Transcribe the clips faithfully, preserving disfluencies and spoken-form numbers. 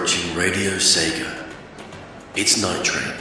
approaching Radio Sega. It's Night Train.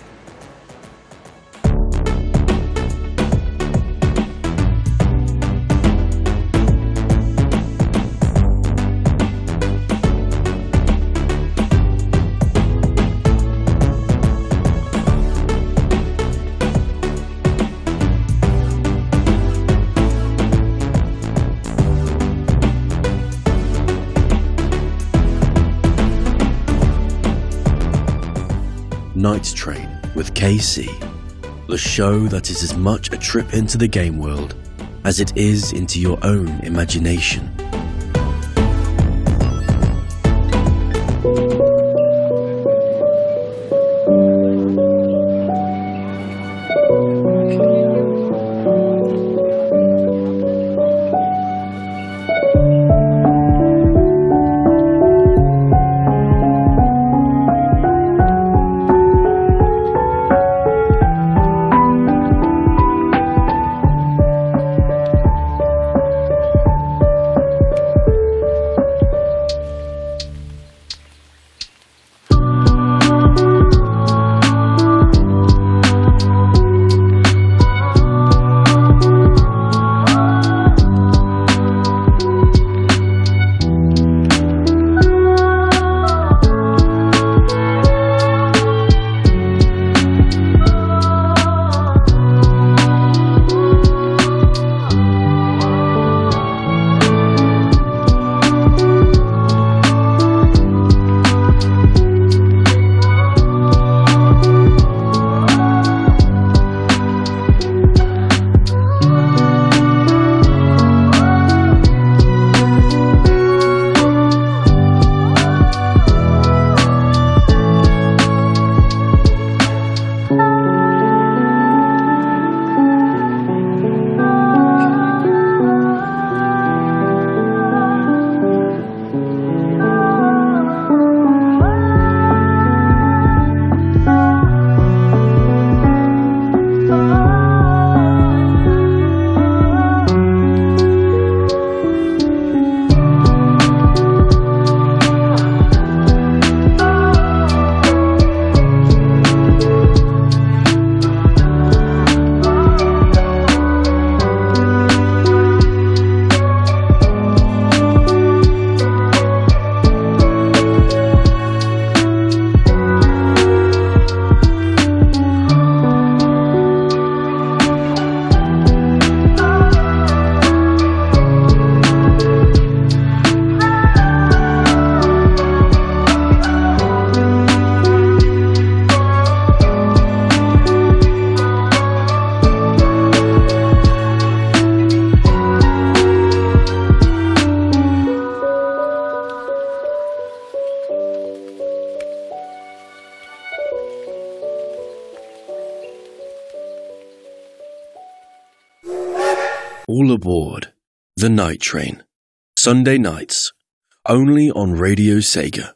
Night Train with K C, the show that is as much a trip into the game world as it is into your own imagination. All aboard the Night Train, Sunday nights, only on Radio Sega.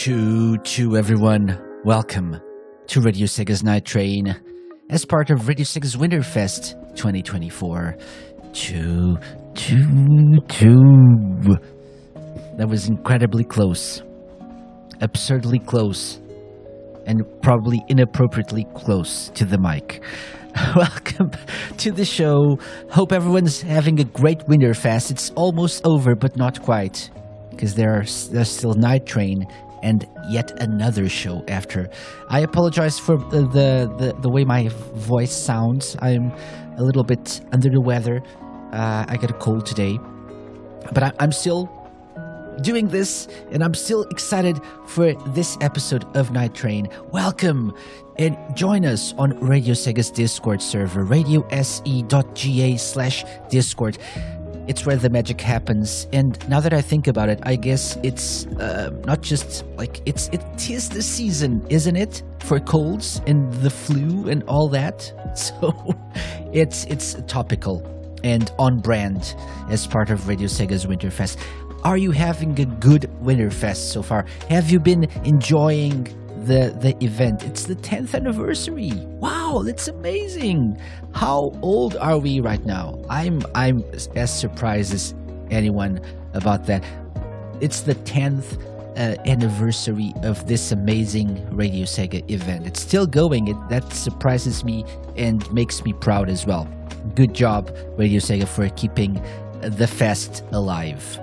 Choo choo everyone, welcome to Radio Sega's Night Train as part of Radio Sega's Winterfest twenty twenty-four. Choo choo choo. That was incredibly close, absurdly close, and probably inappropriately close to the mic. Welcome to the show. Hope everyone's having a great Winterfest. It's almost over, but not quite, because there's there's still Night Train and yet another show after. I apologize for the, the, the, the way my voice sounds. I'm a little bit under the weather. Uh, I got a cold today. But I, I'm still doing this, and I'm still excited for this episode of Night Train. Welcome, and join us on Radio Sega's Discord server, radio s e dot g a slash discord. It's where the magic happens, and now that I think about it, I guess it's uh, not just like it's it is the season, isn't it, for colds and the flu and all that. So it's it's topical and on brand as part of Radio Sega's Winterfest. Are you having a good Winterfest so far? Have you been enjoying the the event? It's the tenth anniversary. Wow, that's amazing. How old are we right now? I'm I'm as surprised as anyone about that. It's the tenth uh, anniversary of this amazing Radio Sega event. It's still going. It, that surprises me and makes me proud as well. Good job, Radio Sega, for keeping the fest alive.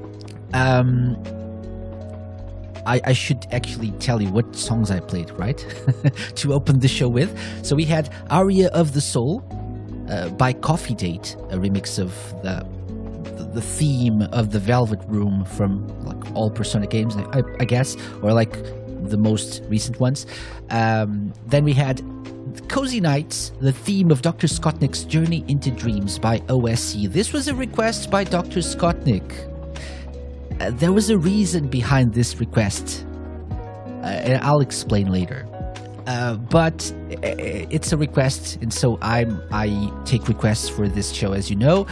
Um, I, I should actually tell you what songs I played, right? To open the show with. So we had Aria of the Soul uh, by Coffee Date, a remix of the, the the theme of the Velvet Room from like all Persona games, I, I guess, or like the most recent ones. Um, then we had Cozy Nights, the theme of Doctor Scottnick's Journey into Dreams by O S C. This was a request by Doctor Scottnick. Uh, there was a reason behind this request, uh, and I'll explain later. Uh, but it's a request, and so I'm I take requests for this show, as you know.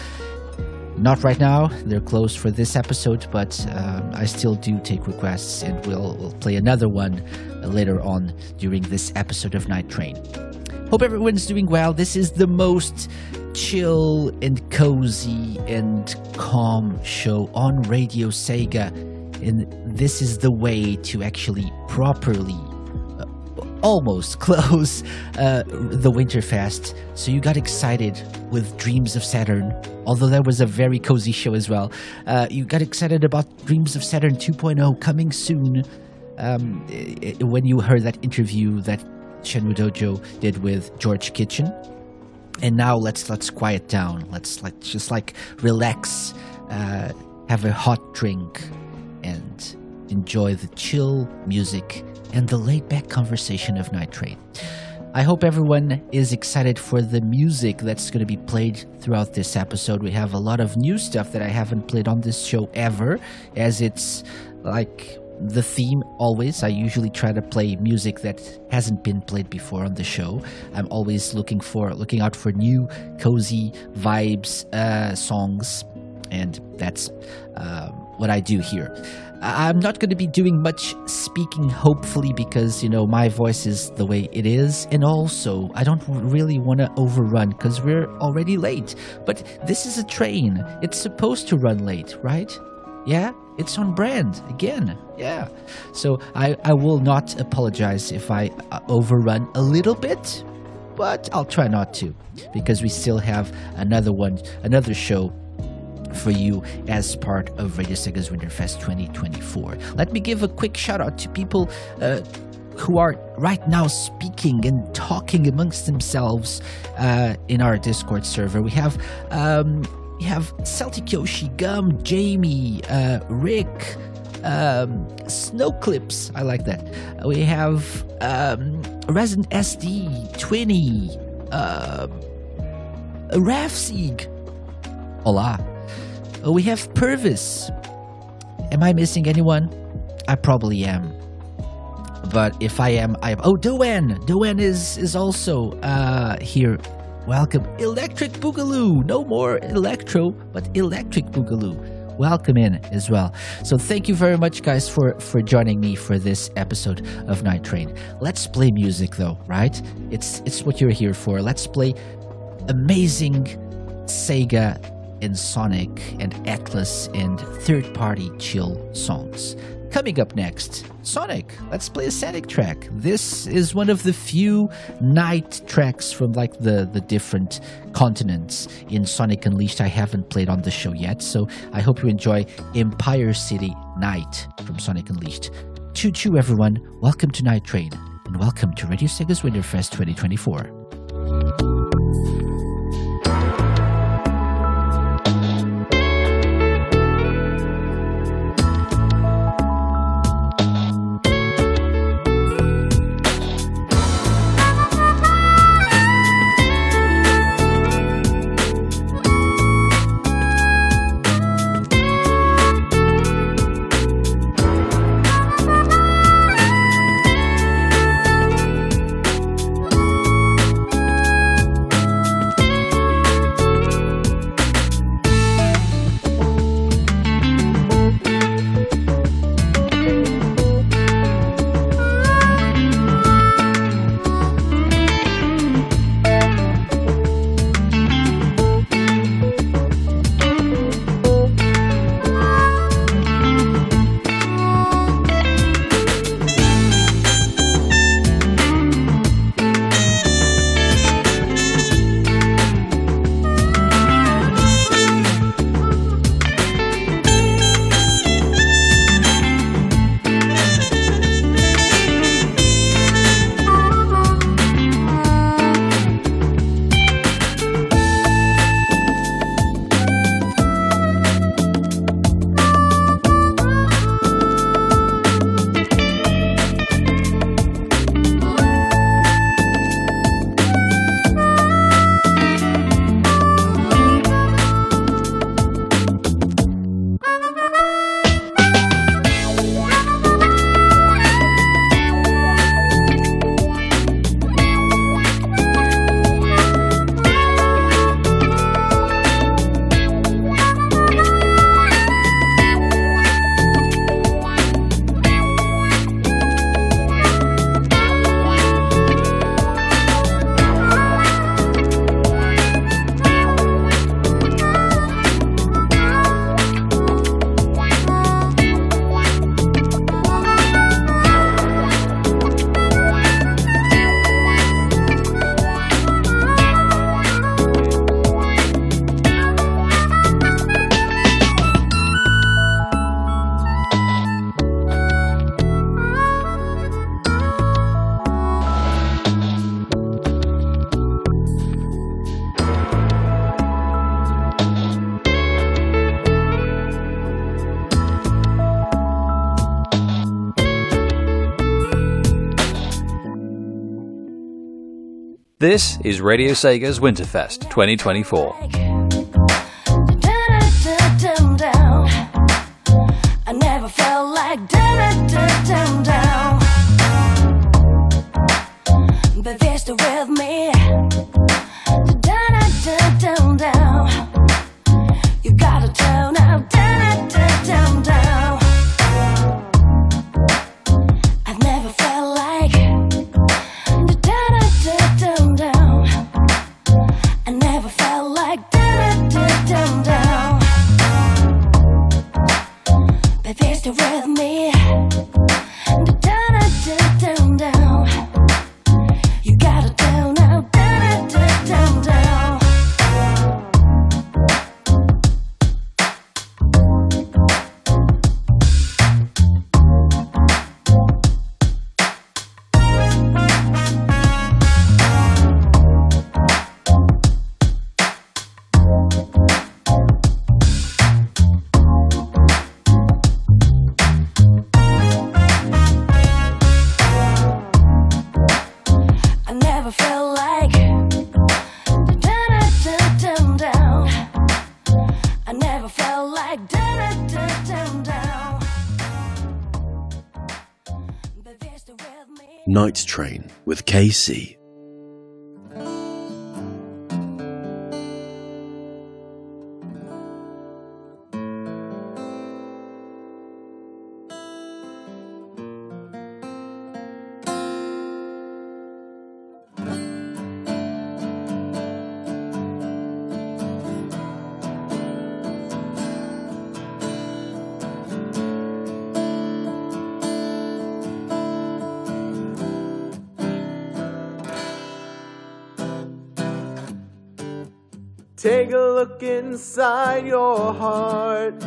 Not right now; they're closed for this episode, but um, I still do take requests, and we'll, we'll play another one later on during this episode of Night Train. Hope everyone's doing well. This is the most chill and cozy and calm show on Radio Sega, and this is the way to actually properly uh, almost close uh, the Winterfest. So you got excited with Dreams of Saturn, although that was a very cozy show as well. Uh, you got excited about Dreams of Saturn two point oh coming soon um, it, when you heard that interview that Shenmue Dojo did with George Kitchen. And now let's let's quiet down. Let's let's just like relax, uh, have a hot drink, and enjoy the chill music and the laid-back conversation of Night Train. I hope everyone is excited for the music that's going to be played throughout this episode. We have a lot of new stuff that I haven't played on this show ever, as it's like the theme always. I usually try to play music that hasn't been played before on the show. I'm always looking for looking out for new cozy vibes uh, songs, and that's uh, what I do here. I'm not going to be doing much speaking, hopefully, because, you know, my voice is the way it is, and also I don't really want to overrun because we're already late. But this is a train. It's supposed to run late, right? Yeah? It's on brand, again, yeah. So I, I will not apologize if I uh, overrun a little bit, but I'll try not to, because we still have another one, another show for you as part of Radio Sega's Winterfest twenty twenty-four. Let me give a quick shout out to people uh, who are right now speaking and talking amongst themselves uh, in our Discord server. We have... Um, We have Celtic Yoshi, Gum, Jamie, uh, Rick, um, Snowclips. I like that. We have um, Resident S D, Twinny, uh, Rafsig. Hola. Uh, we have Purvis. Am I missing anyone? I probably am. But if I am, I am. Oh, Doen. Doen is, is also uh, here. Welcome. Electric Boogaloo. No more Electro, but Electric Boogaloo. welcome in as well. So thank you very much, guys, for, for joining me for this episode of Night Train. Let's play music, though, right? It's it's what you're here for. Let's play amazing Sega and Sonic and Atlas and third-party chill songs. Coming up next, Sonic. Let's play a Sonic track. This is one of the few night tracks from like the, the different continents in Sonic Unleashed I haven't played on the show yet. So I hope you enjoy Empire City Night from Sonic Unleashed. Choo choo, everyone. Welcome to Night Train and welcome to Radio Sega's Winterfest twenty twenty-four. This is Radio Sega's Winterfest twenty twenty-four. I never felt like down, down. But they're still with me. Down, down, down. You gotta turn out, down, down, down. I've never felt like down, down. I never felt like down, down, down. But they're still with me. Down, down, down. You gotta down out, down, down, down. I never felt like down, down, down. I never felt like down, down, down. But they're still with me. Night Train with K C. Take a look inside your heart.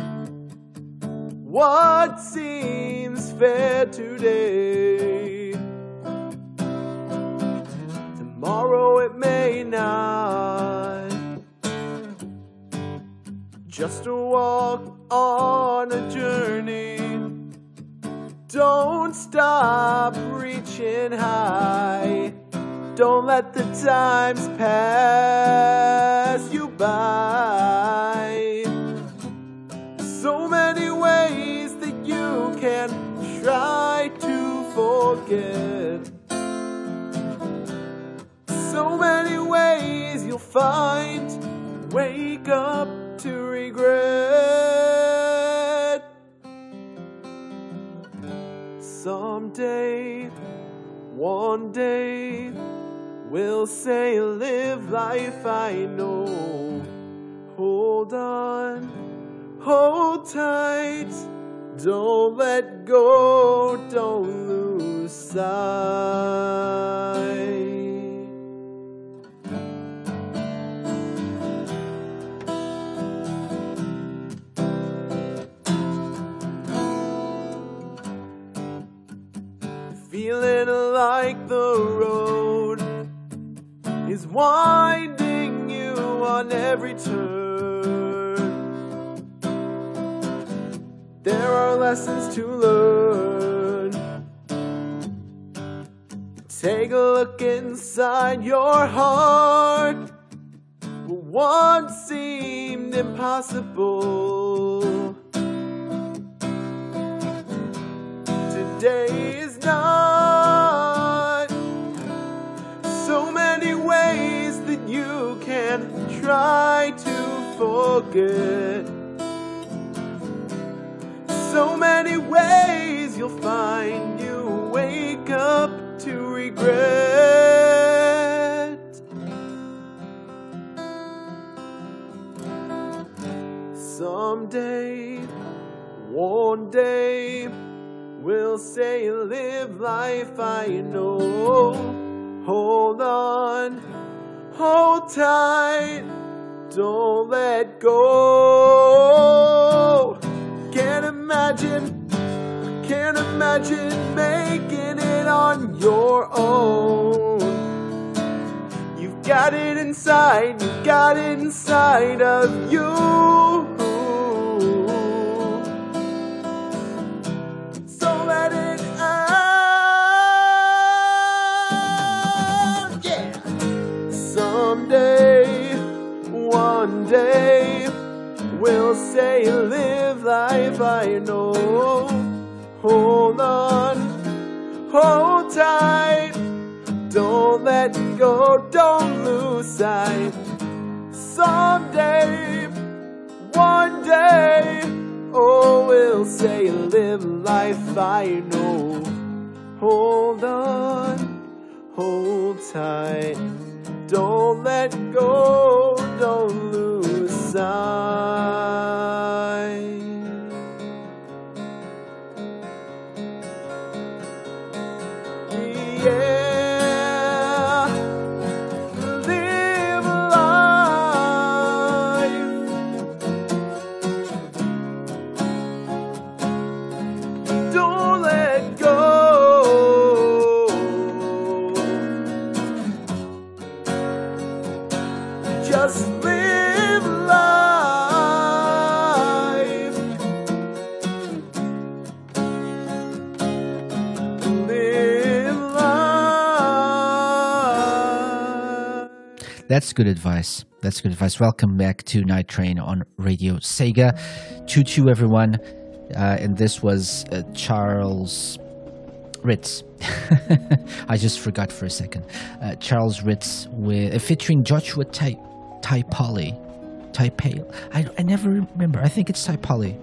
What seems fair today, tomorrow it may not. Just a walk on a journey. Don't stop reaching high. Don't let the times pass you by. So many ways that you can try to forget. So many ways you'll find. Wake up to regret. Someday, one day, we'll say live life I know. Hold on, hold tight. Don't let go, don't lose sight. Feeling like the road is winding you on every turn. There are lessons to learn. Take a look inside your heart. What once seemed impossible today is not. So many ways that you can try to forget. So many ways you'll find you wake up to regret. Someday, one day, we'll say live life I know. Hold on, hold tight, don't let go. Can't imagine, can't imagine making it on your own. You've got it inside, you've got it inside of you. So let it out, yeah. Someday, one day, we'll say live life I know. Hold on, hold tight, don't let go, don't lose sight. Someday, one day, oh, we'll say live life I know. Hold on, hold tight, don't let go, don't lose sight. Yeah, live life. Don't let go. Just live life. Live life. That's good advice. That's good advice. Welcome back to Night Train on Radio Sega. two two everyone. Uh, and this was uh, Charles Ritz. I just forgot for a second. Uh, Charles Ritz with uh, featuring Joshua Tai Taipale. Taipale. I I never remember. I think it's Taipale.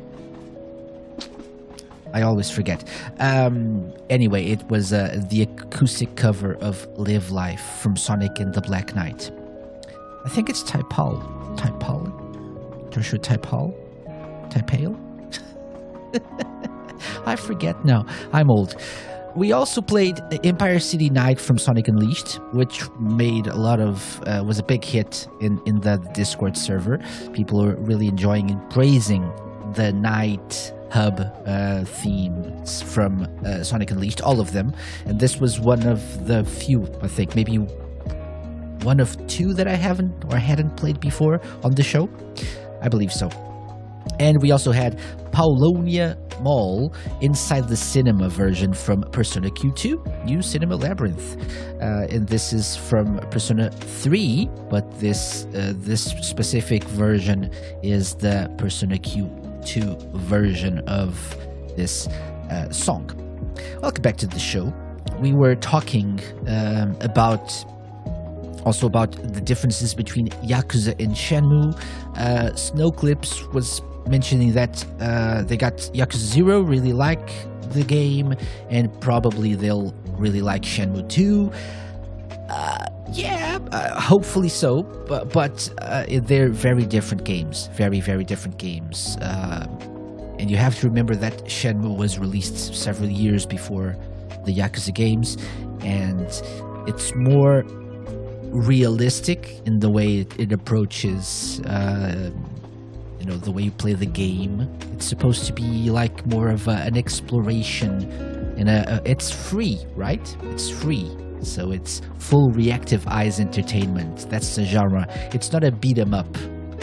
I always forget. Um, anyway, it was uh, the acoustic cover of Live Life from Sonic and the Black Knight. I think it's Taipale. Taipale? Joshua Taipale? Taipale? I forget now. I'm old. we also played Empire City Night from Sonic Unleashed, which made a lot of uh, was a big hit in in the Discord server. People are really enjoying and praising the Night Hub uh, themes from uh, Sonic Unleashed, all of them. And this was one of the few, I think, maybe one of two that I haven't or hadn't played before on the show. I believe so. And we also had Paulonia Mall inside the cinema version from Persona Q two, New Cinema Labyrinth. Uh, and this is from Persona three, but this uh, this specific version is the Persona Q two version of this uh, song. Welcome back to the show. We were talking um, about also about the differences between Yakuza and Shenmue. Uh, Snowclips was mentioning that uh, they got Yakuza Zero, really like the game, and probably they'll really like Shenmue two. Uh, yeah, uh, hopefully so, but, but uh, they're very different games. Very, very different games. Uh, and you have to remember that Shenmue was released several years before the Yakuza games, and it's more realistic in the way it, it approaches uh, you know, the way you play the game. It's supposed to be like more of a, an exploration, and a, a, it's free, right? It's free, so it's full reactive eyes entertainment. That's the genre. It's not a beat 'em up,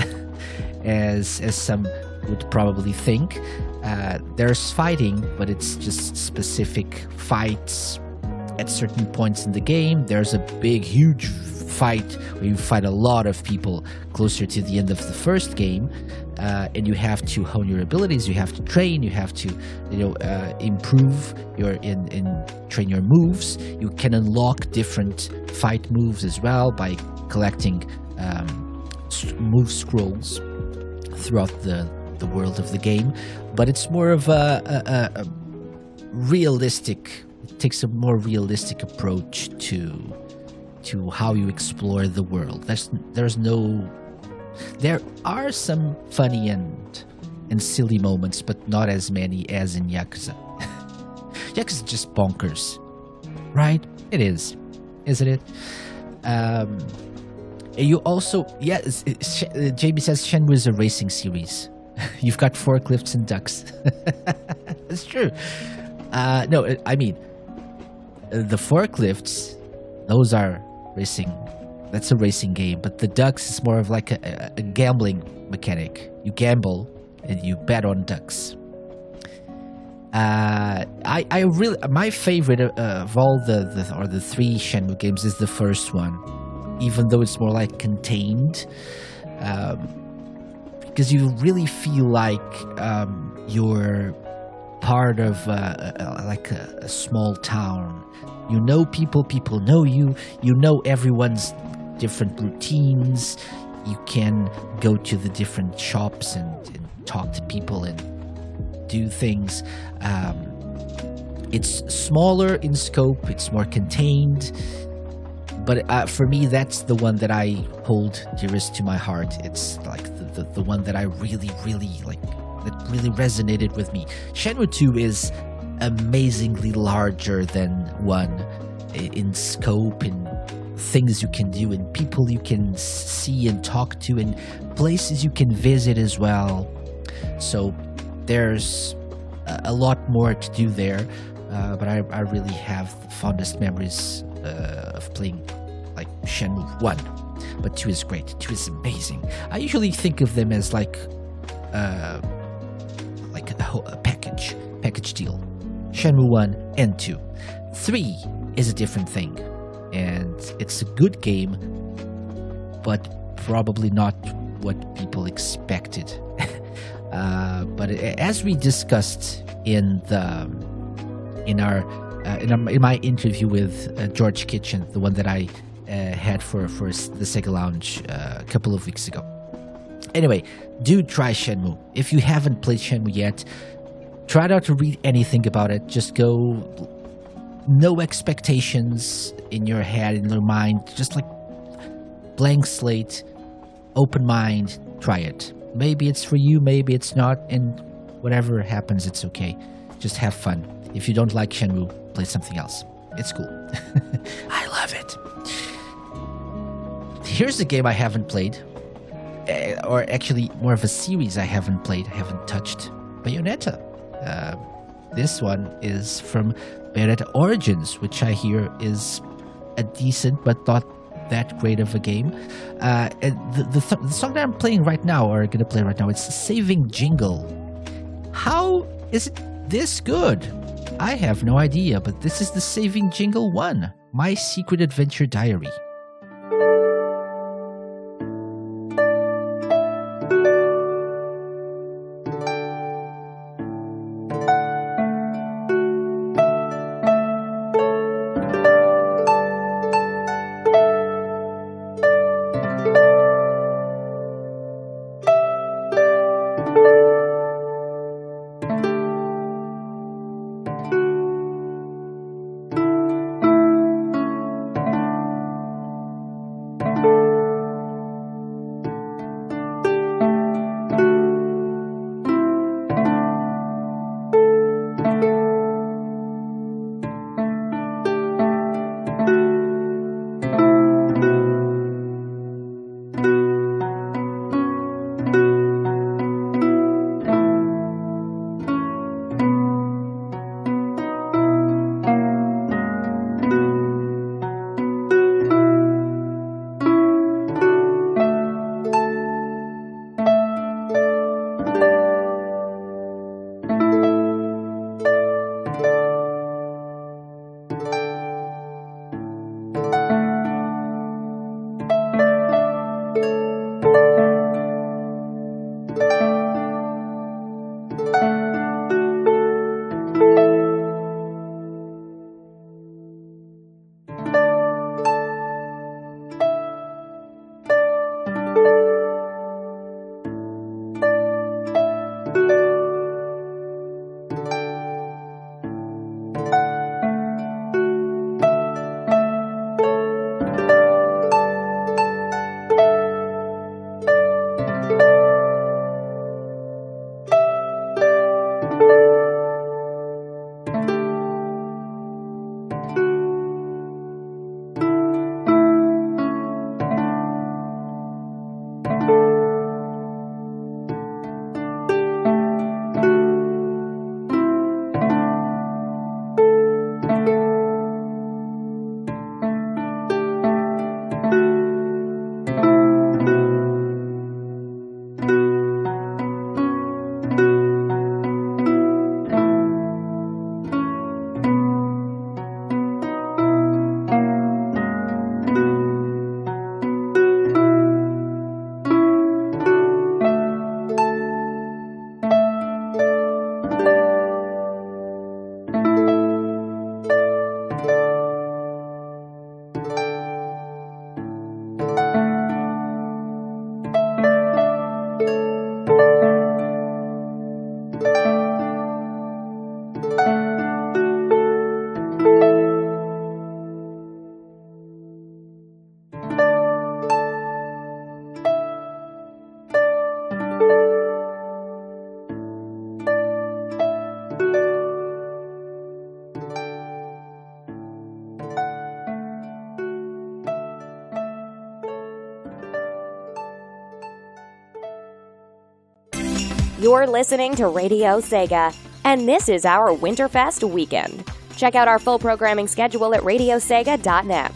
as as some would probably think. Uh, there's fighting, but it's just specific fights at certain points in the game. There's a big, huge fight where you fight a lot of people closer to the end of the first game, uh, and you have to hone your abilities. You have to train. You have to, you know, uh, improve your in in train your moves. You can unlock different fight moves as well by collecting um, move scrolls throughout the the world of the game. But it's more of a, a, a realistic. It takes a more realistic approach to to how you explore the world. There's there's no there are some funny and and silly moments, but not as many as in Yakuza. Yakuza is just bonkers, right? It is, isn't it? Um, you also, yeah. It's, it's, Jamie says Shenmue is a racing series. You've got forklifts and ducks. It's true. Uh, no, I mean the forklifts. Those are racing. That's a racing game, but the ducks is more of like a, a gambling mechanic. You gamble and you bet on ducks. Uh, I I really my favorite uh, of all the, the or the three Shenmue games is the first one, even though it's more like contained, um, because you really feel like um, you're part of uh, a, like a, a small town. You know people, people know you, you know everyone's different routines. You can go to the different shops and, and talk to people and do things. Um, it's smaller in scope, it's more contained, but uh, for me, that's the one that I hold dearest to my heart. It's like the, the, the one that I really, really like, that really resonated with me. Shenmue two is amazingly larger than one in scope, in things you can do, and people you can see and talk to, and places you can visit as well. So there's a lot more to do there, uh, but I, I really have the fondest memories uh, of playing like Shenmue one, but two is great. two is amazing. I usually think of them as like uh, like a, a package package deal. Shenmue one and two. three is a different thing, and it's a good game, but probably not what people expected. uh, but as we discussed in the in our uh, in, our, in my interview with uh, George Kitchen, the one that I uh, had for for the Sega Lounge uh, a couple of weeks ago. Anyway, do try Shenmue if you haven't played Shenmue yet. Try not to read anything about it. Just go, no expectations in your head, in your mind. Just like blank slate, open mind, try it. Maybe it's for you, maybe it's not, and whatever happens, it's okay. Just have fun. If you don't like Shenmue, play something else. It's cool. I love it. Here's a game I haven't played, uh, or actually more of a series I haven't played, I haven't touched. Bayonetta. Uh, this one is from Bayonetta Origins, which I hear is a decent but not that great of a game. Uh, and the, the, th- the song that I'm playing right now, or going to play right now, it's Saving Jingle. How is it this good? I have no idea, but this is the Saving Jingle one, My Secret Adventure Diary. You're listening to Radio Sega, and this is our Winterfest weekend. Check out our full programming schedule at radio sega dot net.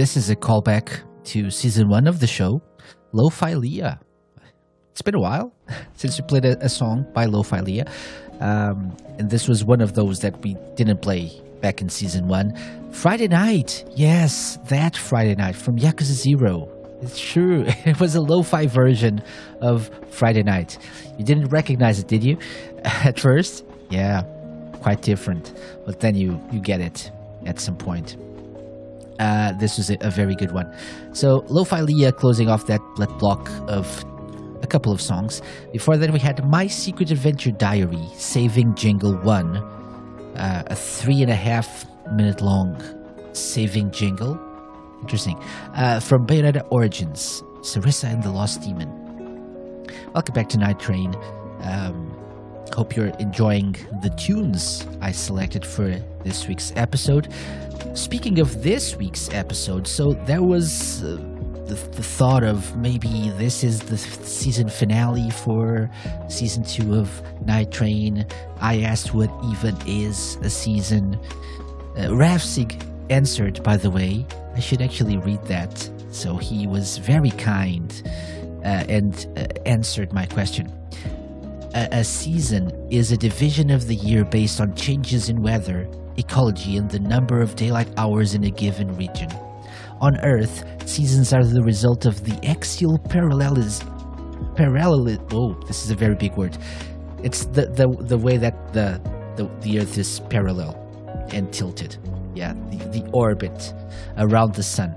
this is a callback to season one of the show, Lo-Fi Leah. It's been a while since we played a, a song by Lo-Fi Leah. Um, and this was one of those that we didn't play back in season one. Friday Night. Yes, that Friday Night from Yakuza Zero. It's true. It was a lo-fi version of Friday Night. You didn't recognize it, did you? At first? Yeah, quite different. But then you, you get it at some point. Uh, this was a, a very good one. So, Lo-Fi Leah closing off that, that block of a couple of songs. Before that, we had My Secret Adventure Diary, Saving Jingle one. Uh, a three and a half minute long saving jingle. Interesting. Uh, from Bayonetta Origins, Sarissa and the Lost Demon. Welcome back to Night Train. Um, hope you're enjoying the tunes I selected for this week's episode. Speaking of this week's episode, so there was uh, the, the thought of maybe this is the season finale for season two of Night Train. I asked what even is a season. Uh, Rafsig answered, by the way. I should actually read that. So he was very kind uh, and uh, answered my question. A, a season is a division of the year based on changes in weather, ecology, and the number of daylight hours in a given region. On Earth, seasons are the result of the axial parallelism. Parallelism. Oh, this is a very big word. It's the the, the way that the, the the Earth is parallel and tilted. Yeah, the, the orbit around the sun.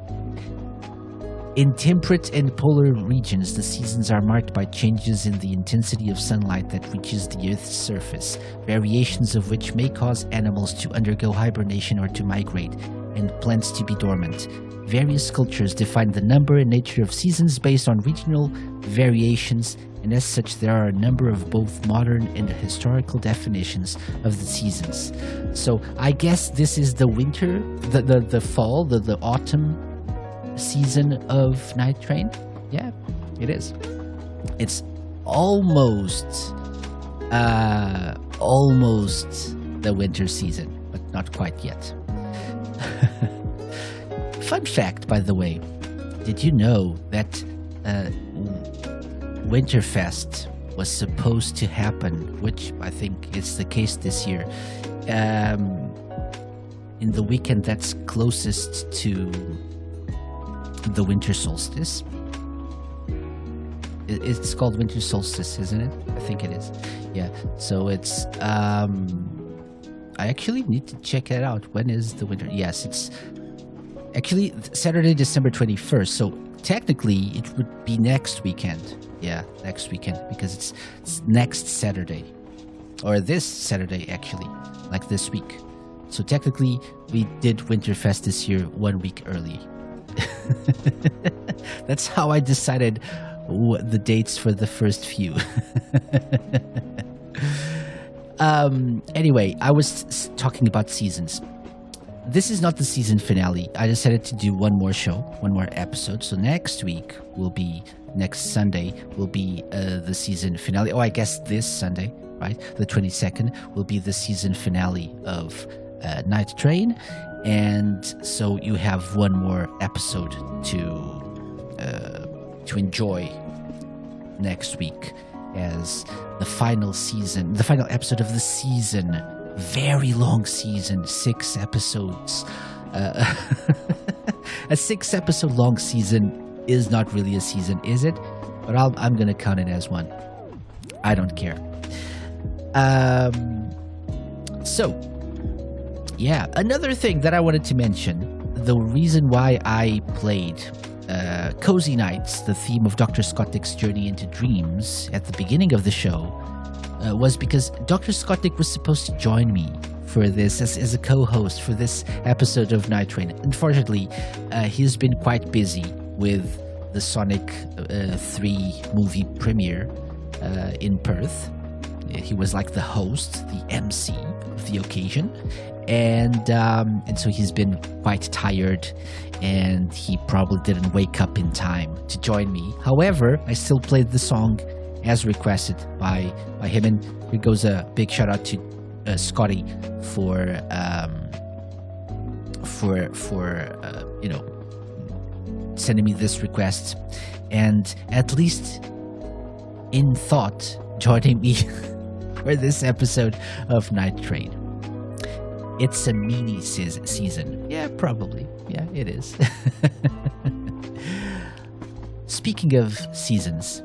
In temperate and polar regions, the seasons are marked by changes in the intensity of sunlight that reaches the Earth's surface, variations of which may cause animals to undergo hibernation or to migrate, and plants to be dormant. Various cultures define the number and nature of seasons based on regional variations, and as such there are a number of both modern and historical definitions of the seasons. So I guess this is the winter, the, the, the fall, the, the autumn season of Night Train? Yeah, it is. It's almost, uh, almost the winter season, but not quite yet. Fun fact, by the way, did you know that uh, Winterfest was supposed to happen, which I think is the case this year, um, in the weekend that's closest to the winter solstice? It's called winter solstice, isn't it? I think it is. Yeah, so it's... Um, I actually need to check it out. When is the winter? Yes, it's... Actually, Saturday, December twenty-first, so technically it would be next weekend. Yeah, next weekend, because it's, it's next Saturday. Or this Saturday, actually, like this week. So technically, we did Winterfest this year one week early. That's how I decided what the dates for the first few. um, anyway, I was s- talking about seasons. This is not the season finale. I decided to do one more show, one more episode. So next week will be, next Sunday will be uh, the season finale. Oh, I guess this Sunday, right? The twenty-second will be the season finale of uh, Night Train. And so you have one more episode to uh, to enjoy next week as the final season, the final episode of the season. Very long season, six episodes. Uh, a six episode long season is not really a season, is it? But I'll, I'm going to count it as one. I don't care. Um, so, yeah, another thing that I wanted to mention, the reason why I played uh, Cozy Nights, the theme of Doctor Scotic's Journey into Dreams, at the beginning of the show, Uh, was because Doctor Scottic was supposed to join me for this as, as a co-host for this episode of Night Train. Unfortunately, uh, he's been quite busy with the Sonic uh, three movie premiere uh, in Perth. He was like the host, the M C of the occasion, and um, and so he's been quite tired, and he probably didn't wake up in time to join me. However, I still played the song as requested by by him, and here goes a big shout out to uh, Scotty for um, for for uh, you know sending me this request, and at least in thought, joining me for this episode of Night Train. It's a mini se- season. Yeah, probably. Yeah, it is. Speaking of seasons.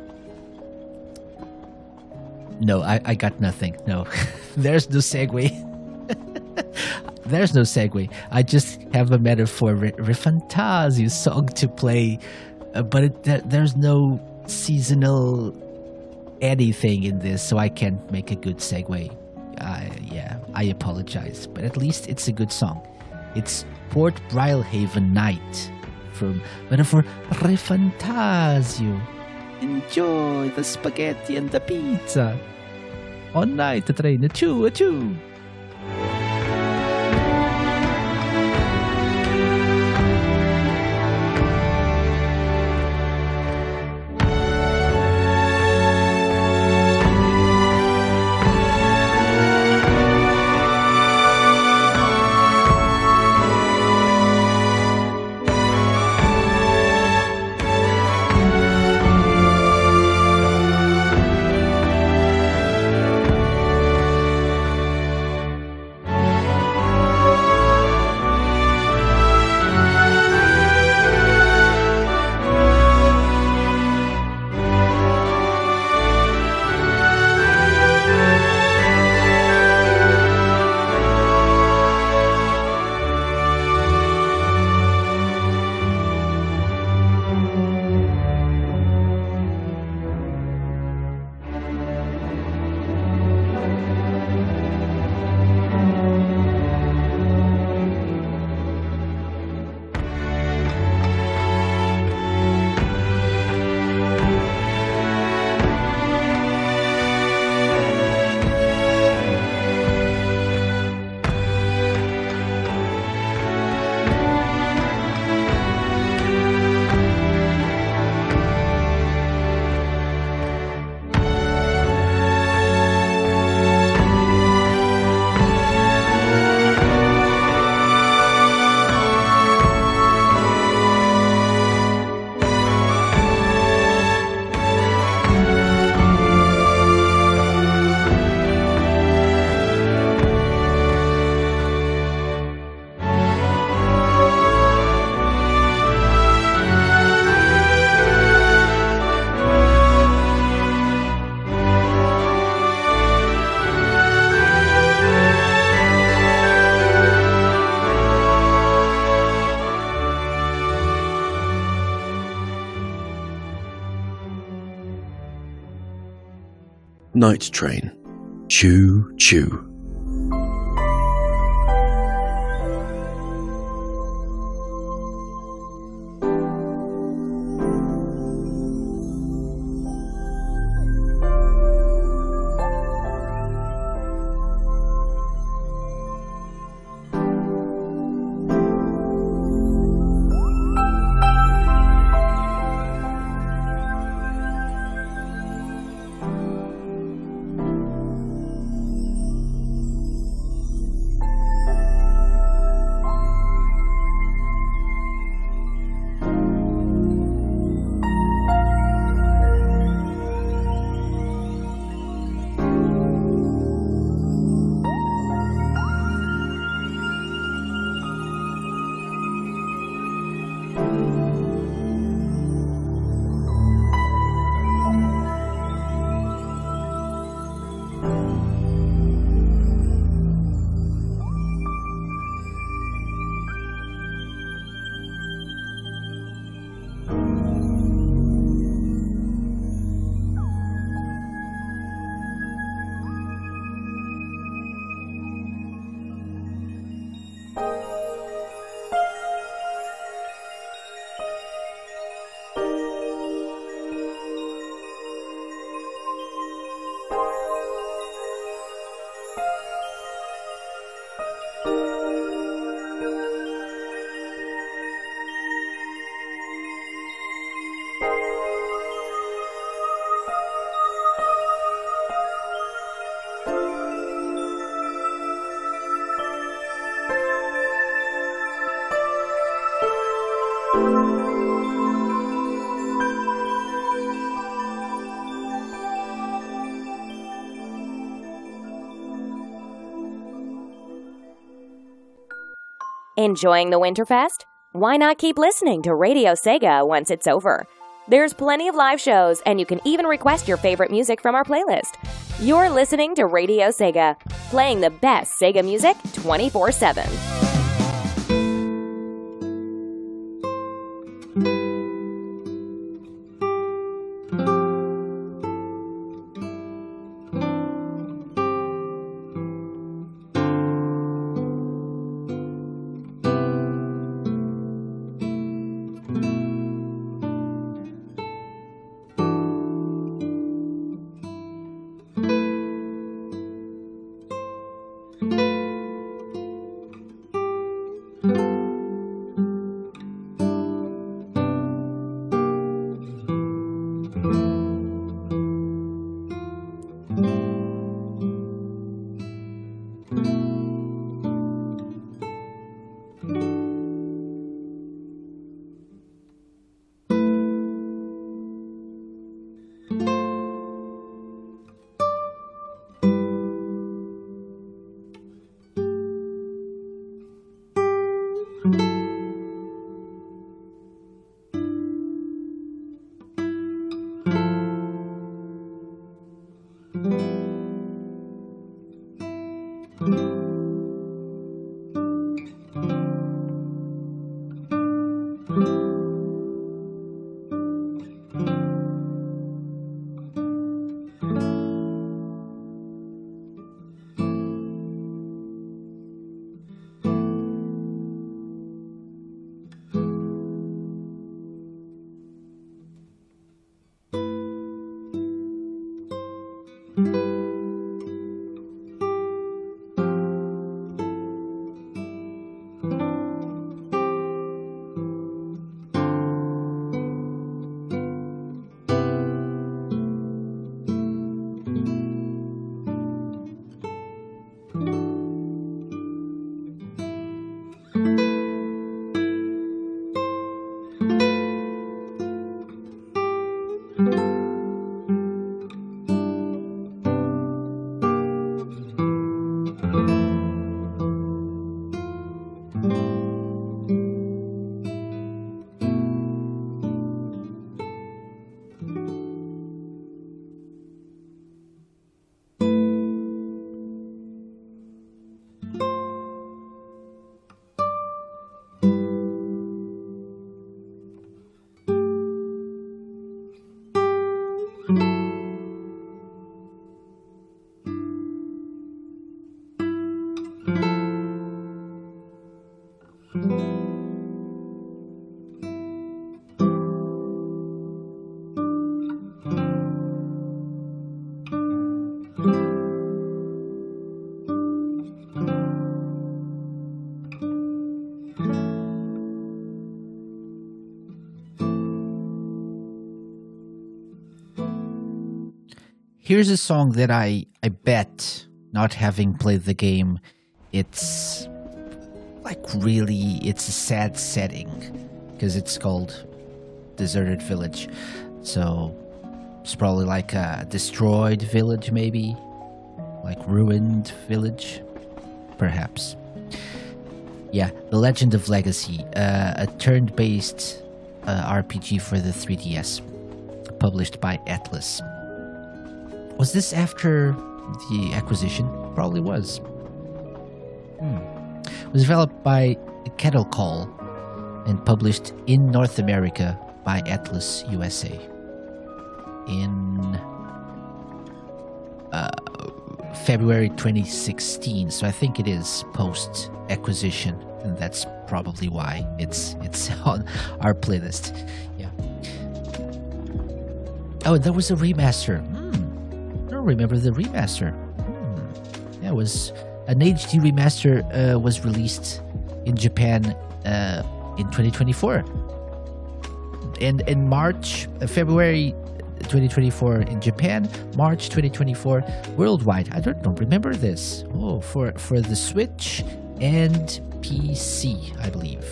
No, I, I got nothing. No, there's no segue. There's no segue. I just have a metaphor, Rifantasio song to play, uh, but it, there, there's no seasonal anything in this, so I can't make a good segue. Uh, yeah, I apologize, but at least it's a good song. It's Port Brilehaven Night from Metaphor Rifantasio. Enjoy the spaghetti and the pizza. On Night Train, achoo, achoo. Night Train. Choo choo. Enjoying the Winterfest? Why not keep listening to Radio Sega once it's over? There's plenty of live shows, and you can even request your favorite music from our playlist. You're listening to Radio Sega, playing the best Sega music twenty-four seven. Here's a song that I, I bet, not having played the game, it's like really, it's a sad setting because it's called Deserted Village. So it's probably like a destroyed village, maybe like ruined village, perhaps. Yeah, The Legend of Legacy, uh, a turn-based uh, R P G for the three D S, published by Atlas. Was this after the acquisition? Probably was. Hmm. It was developed by Kettle Call and published in North America by Atlas U S A in uh, February twenty sixteen. So I think it is post-acquisition, and that's probably why it's it's on our playlist. Yeah. Oh, there was a remaster. Remember the remaster. Hmm. Yeah, it was an H D remaster uh, was released in Japan uh, in twenty twenty-four, and in March, uh, February twenty twenty-four in Japan, March twenty twenty-four worldwide. I don't, don't remember this. Oh, for for the Switch and P C, I believe.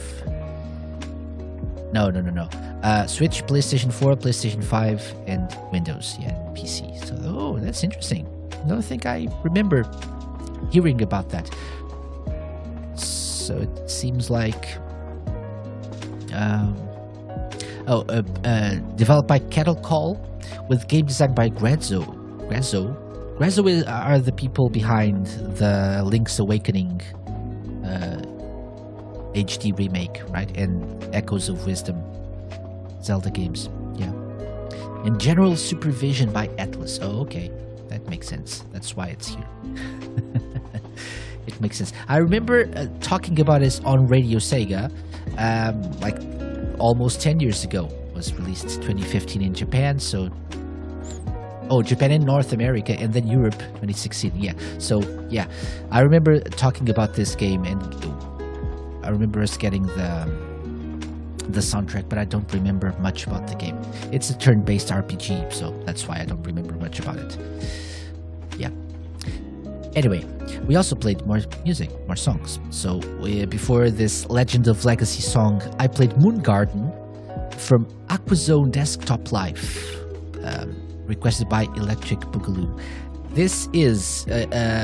No, no, no, no. Uh, Switch, PlayStation four, PlayStation five, and Windows. Yeah, P C. So, oh, that's interesting. I don't think I remember hearing about that. So it seems like um, oh, uh, uh, developed by Kettle Call with game design by Grezzo. Grezzo, Grezzo is, are the people behind the Link's Awakening uh, H D remake, right? And Echoes of Wisdom Zelda games. Yeah. And general supervision by Atlas. Oh, okay. That makes sense. That's why it's here. It makes sense. I remember uh, talking about this on Radio Sega, um, like almost ten years ago. It was released twenty fifteen in Japan, so... Oh, Japan and North America, and then Europe twenty sixteen. Yeah. So, yeah. I remember talking about this game, and I remember us getting the... the soundtrack, but I don't remember much about the game. It's a turn-based R P G, so that's why I don't remember much about it. Yeah. Anyway, we also played more music, more songs. So we, before this Legend of Legacy song, I played Moon Garden from Aquazone Desktop Life, um, requested by Electric Boogaloo. This is a,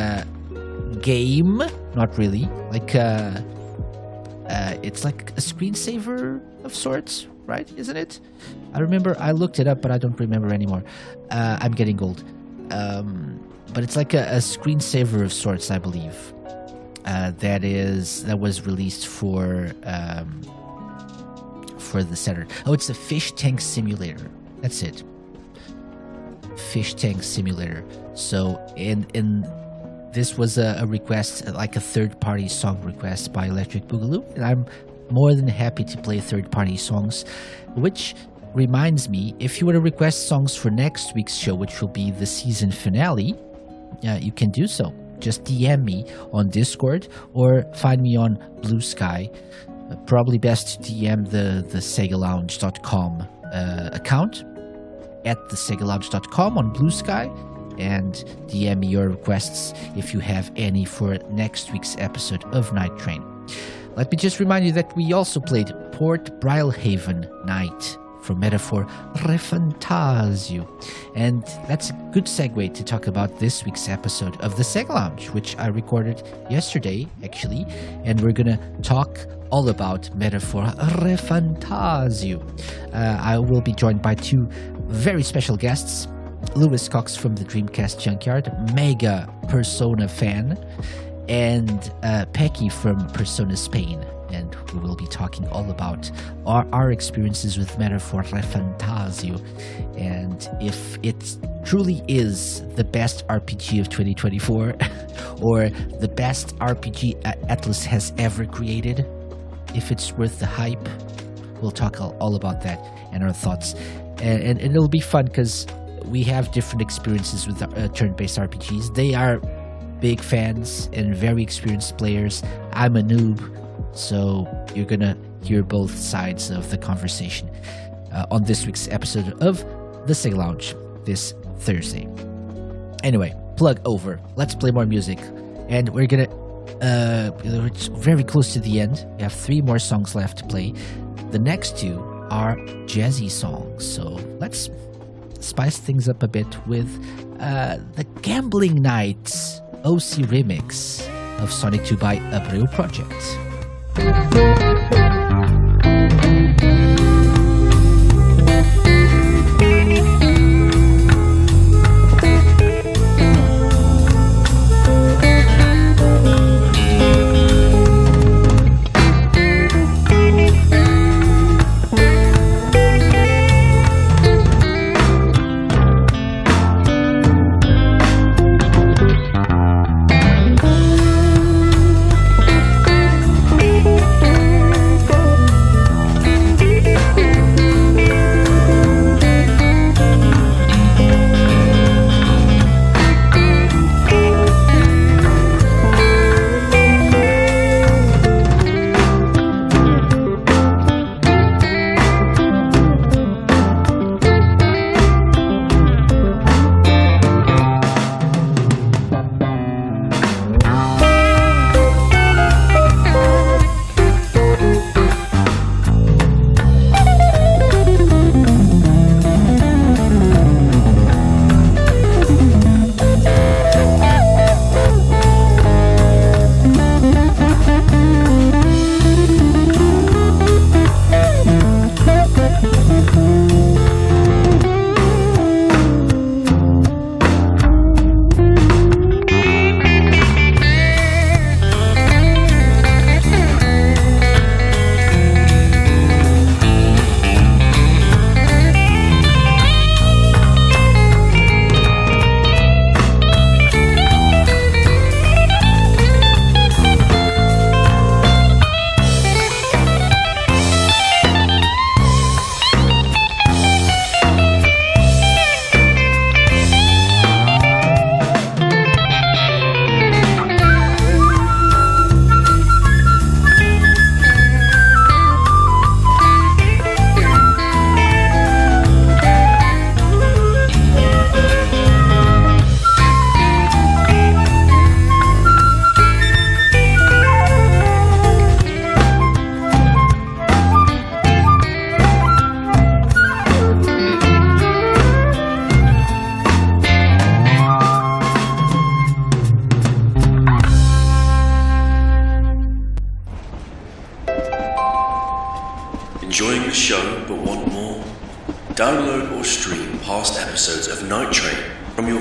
a game, not really, like a... Uh, it's like a screensaver of sorts, right? Isn't it? I remember I looked it up, but I don't remember anymore. Uh, I'm getting old. Um, but it's like a, a screensaver of sorts, I believe. Uh, that is that was released for um, for the Saturn. Oh, it's a fish tank simulator. That's it. Fish tank simulator. So in in. This was a, a request, like a third-party song request by Electric Boogaloo, and I'm more than happy to play third-party songs, which reminds me, if you want to request songs for next week's show, which will be the season finale, uh, you can do so. Just D M me on Discord or find me on Blue Sky. Uh, probably best to D M the, the Sega Lounge dot com uh, account at the Sega Lounge dot com on Blue Sky. And D M me your requests if you have any for next week's episode of Night Train. Let me just remind you that we also played Port Brilhaven Night from Metaphor Refantasio. And that's a good segue to talk about this week's episode of the Sega Lounge, which I recorded yesterday, actually. And we're going to talk all about Metaphor Refantasio. Uh, I will be joined by two very special guests. Lewis Cox from the Dreamcast Junkyard, mega Persona fan, and uh, Pecky from Persona Spain. And we will be talking all about our, our experiences with Metaphor Refantasio, and if it truly is the best R P G of twenty twenty-four, or the best R P G Atlas has ever created, if it's worth the hype. We'll talk all, all about that and our thoughts. And, and, and it'll be fun because we have different experiences with uh, turn-based R P Gs. They are big fans and very experienced players. I'm a noob, so you're gonna hear both sides of the conversation uh, on this week's episode of the Sega Lounge this Thursday. Anyway, plug over. Let's play more music, and we're gonna. Uh, it's very close to the end. We have three more songs left to play. The next two are jazzy songs, so let's spice things up a bit with uh, the Gambling Nights O C remix of Sonic two by Abreu Project. Thank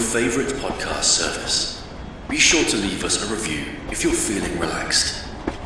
favorite podcast service. Be sure to leave us a review if you're feeling relaxed.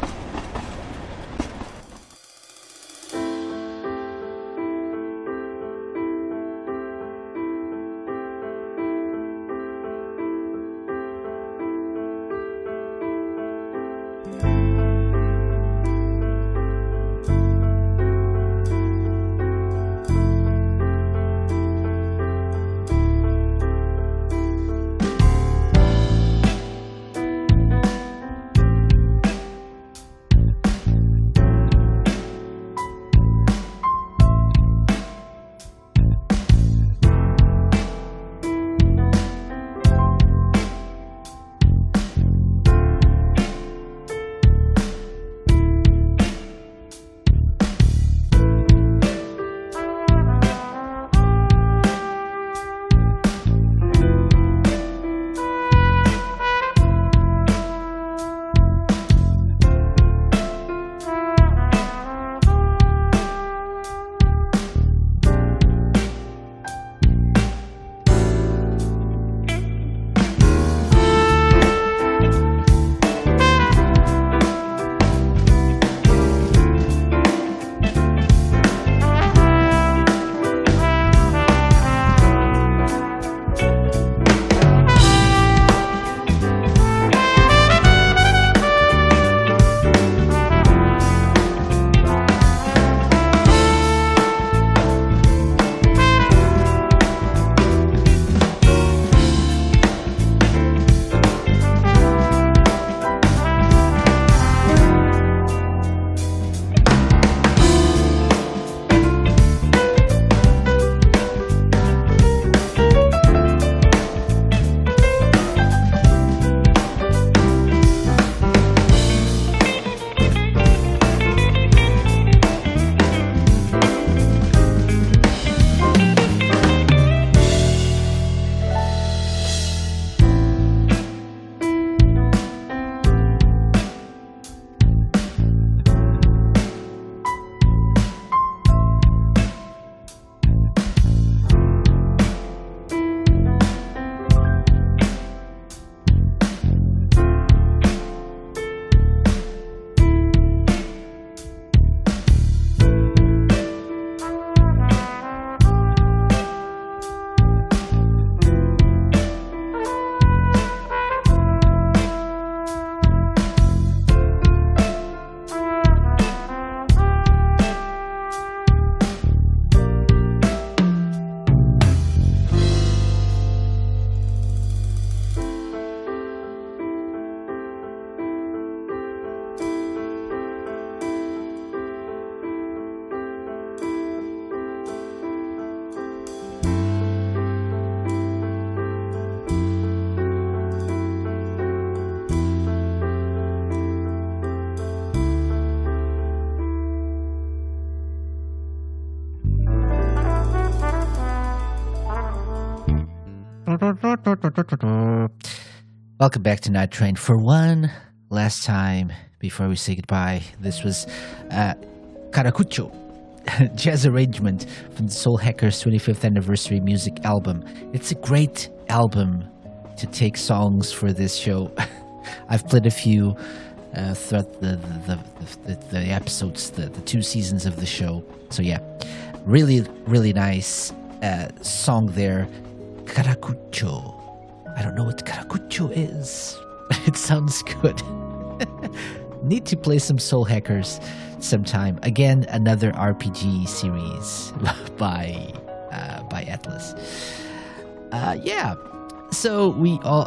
Welcome back to Night Train for one last time before we say goodbye. This was uh, Karakucho, jazz arrangement from the Soul Hackers twenty-fifth anniversary music album. It's a great album to take songs for this show. I've played a few uh, throughout the the, the, the, the episodes, the, the two seasons of the show. So yeah, really, really nice uh, song there. Karakucho. I don't know what Karakucho is. It sounds good. Need to play some Soul Hackers sometime. Again, another R P G series by uh, by Atlas. Uh, yeah. So we all.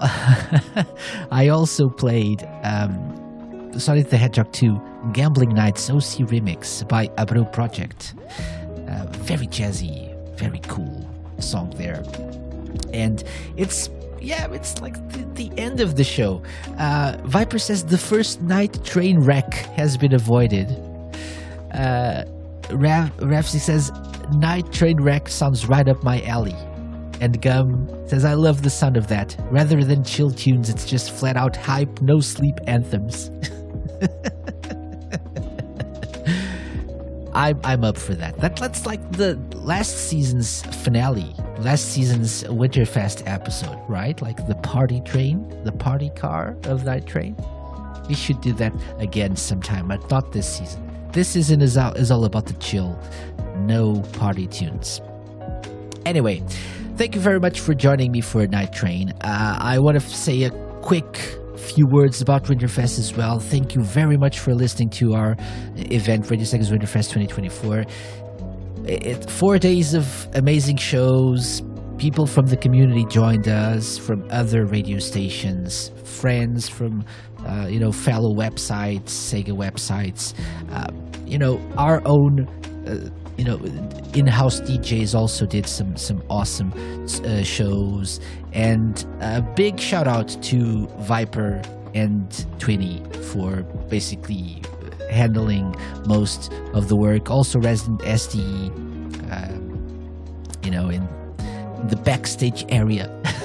I also played um, Sonic the Hedgehog two Gambling Nights O C remix by Abro Project. Uh, very jazzy, very cool song there, and it's. Yeah, it's like the, the end of the show. Uh, Viper says the first night train wreck has been avoided. Uh, Rav, Ravsy says, night train wreck sounds right up my alley. And Gum says, I love the sound of that. Rather than chill tunes, it's just flat out hype, no sleep anthems. I'm I'm up for that. That that's like the last season's finale, last season's Winterfest episode, right? Like the party train, the party car of Night Train. We should do that again sometime, but not this season. This season is all, is all about the chill, no party tunes. Anyway, thank you very much for joining me for Night Train. Uh, I want to say a quick few words about Winterfest as well. Thank you very much for listening to our event, Radio Sega's Winterfest twenty twenty-four. It, four days of amazing shows. People from the community joined us, from other radio stations, friends from, uh, you know, fellow websites, Sega websites. Uh, you know, our own, uh, you know, in-house D Js also did some some awesome uh, shows. And a big shout out to Viper and Twinny for basically handling most of the work. Also Resident S D E, uh, you know, in the backstage area,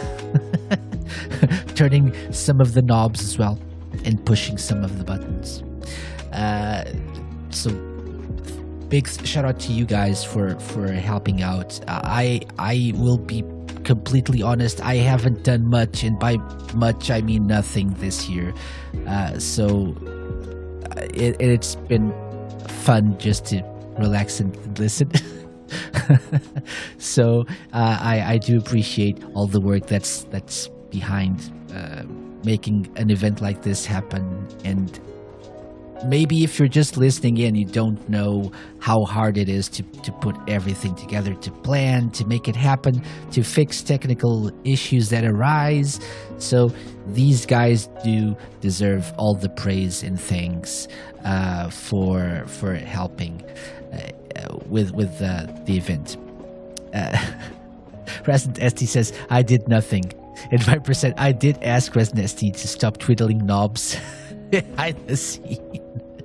turning some of the knobs as well and pushing some of the buttons. Uh, so big shout out to you guys for for helping out. Uh, I I will be completely honest, I haven't done much, and by much I mean nothing this year. Uh, so it, it's been fun just to relax and listen. So uh, I, I do appreciate all the work that's that's behind uh, making an event like this happen. And maybe if you're just listening in, you don't know how hard it is to, to put everything together, to plan, to make it happen, to fix technical issues that arise. So these guys do deserve all the praise and thanks uh, for for helping uh, with with uh, the event. Uh, Resident S T says, I did nothing. And five percent, I did ask Resident S T to stop twiddling knobs behind the scene.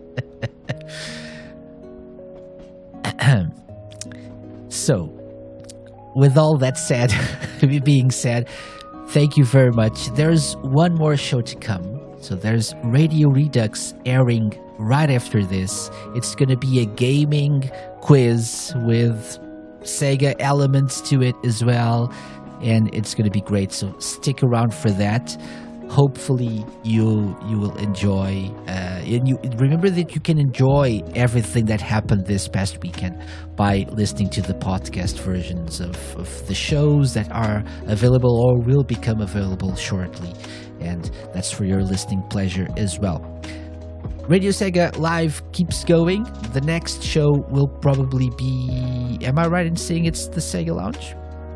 So, with all that said, being said, thank you very much. There's one more show to come. So there's Radio Redux airing right after this. It's going to be a gaming quiz with Sega elements to it as well. And it's going to be great. So stick around for that. Hopefully you you will enjoy, uh, and you remember that you can enjoy everything that happened this past weekend by listening to the podcast versions of, of the shows that are available or will become available shortly, and that's for your listening pleasure as well. Radio Sega Live keeps going. The next show will probably be, am I right in saying it's the Sega Lounge?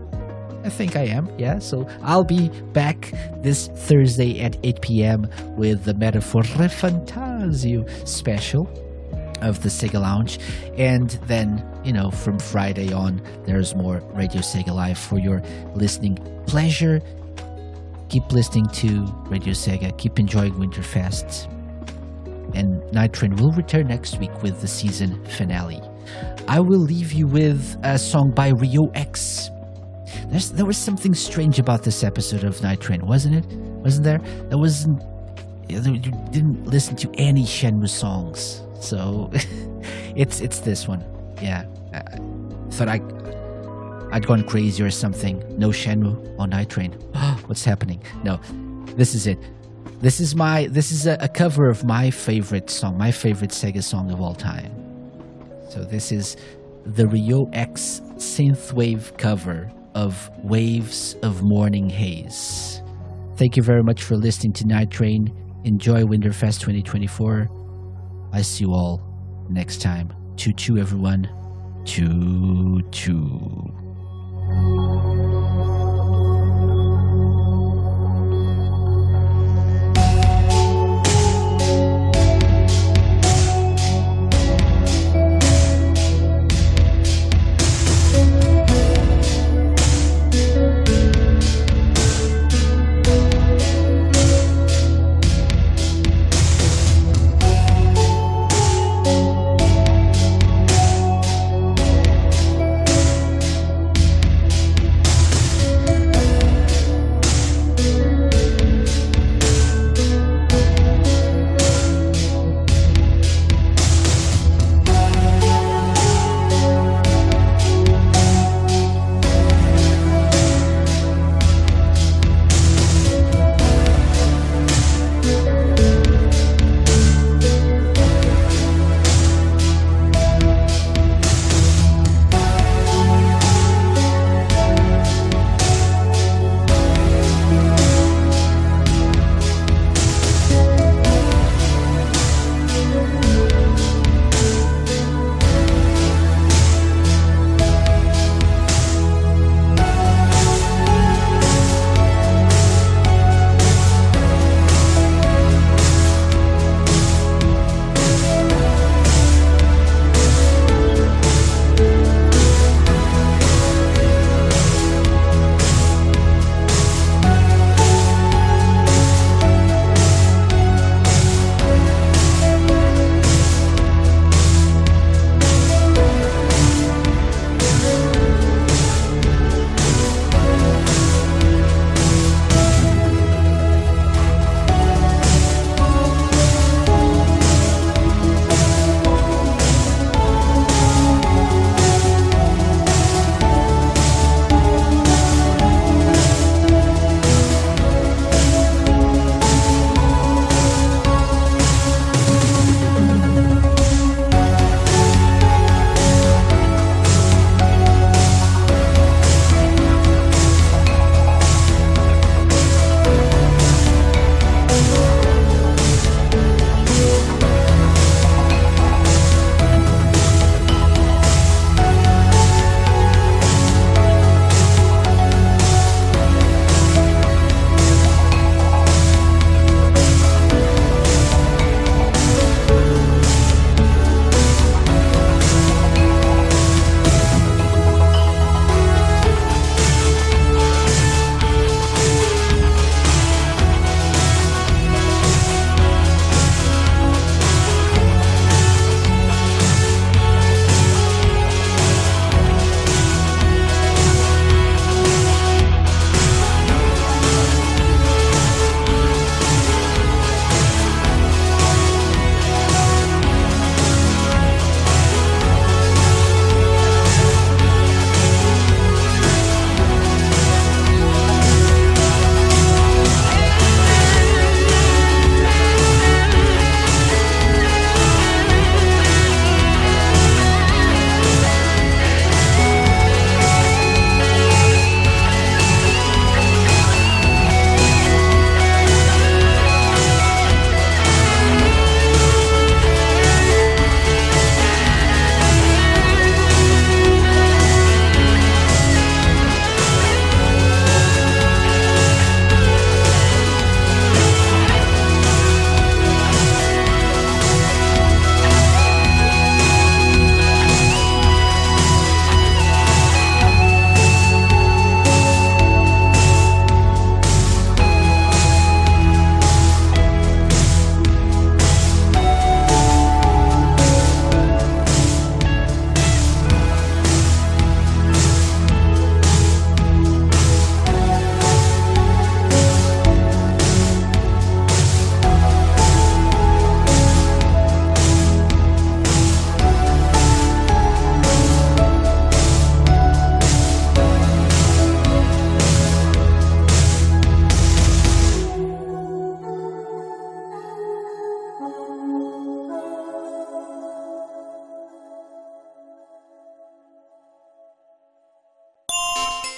I think I am, yeah. So I'll be back this Thursday at eight p.m. with the Metaphor Fantasio special of the Sega Lounge. And then, you know, from Friday on, there's more Radio Sega Live for your listening pleasure. Keep listening to Radio Sega. Keep enjoying Winterfest. And Night Train will return next week with the season finale. I will leave you with a song by Rio X. There's, there was something strange about this episode of Night Train, wasn't it? Wasn't there? There wasn't. You didn't listen to any Shenmue songs, so it's it's this one. Yeah, I thought I I'd gone crazy or something. No Shenmue on Night Train. What's happening? No, this is it. This is my this is a, a cover of my favorite song, my favorite Sega song of all time. So this is the Rio X synthwave cover of Waves of Morning Haze. Thank you very much for listening to Night Train. Enjoy Winterfest twenty twenty-four. I see you all next time. Choo choo, everyone. Choo choo.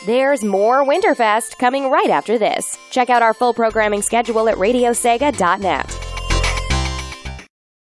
There's more Winterfest coming right after this. Check out our full programming schedule at radio sega dot net.